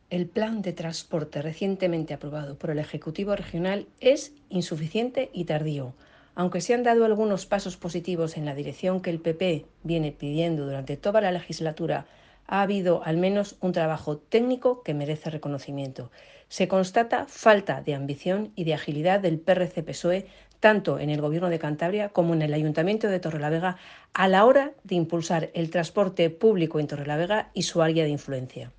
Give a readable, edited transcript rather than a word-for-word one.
El plan de transporte recientemente aprobado por el Ejecutivo Regional es insuficiente y tardío. Aunque se han dado algunos pasos positivos en la dirección que el PP viene pidiendo durante toda la legislatura, ha habido al menos un trabajo técnico que merece reconocimiento. Se constata falta de ambición y de agilidad del PRC-PSOE tanto en el Gobierno de Cantabria como en el Ayuntamiento de Torrelavega a la hora de impulsar el transporte público en Torrelavega y su área de influencia.